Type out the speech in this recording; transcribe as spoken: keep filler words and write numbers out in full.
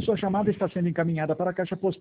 sua chamada está sendo encaminhada para a caixa postal